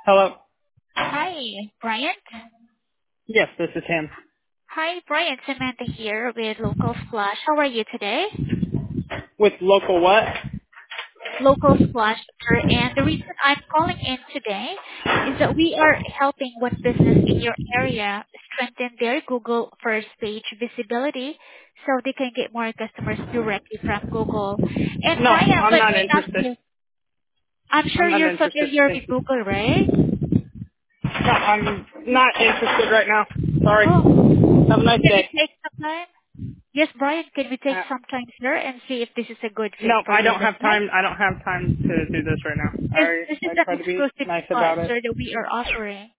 Hello. Hi, Bryant. Yes, this is him. Hi, Bryant. Samantha here with Local Splash. How are you today? With local what? Local Splash, sir. And the reason I'm calling in today is that we are helping one business in your area strengthen their Google first page visibility so they can get more customers directly from Google. And No, Bryant, I'm let not me ask interested. you, I'm sure I'm not you're interested. familiar Thank with you. Google, right? No, I'm not interested right now. Sorry. Oh, Have a nice can we day. take some time? Yes, Brian, can we take Uh, some time here and see if this is a good fit no, for I your don't have business? time. I don't have time to do this right now. This is I an try to be exclusive nice spot, about it. sir, that we are offering.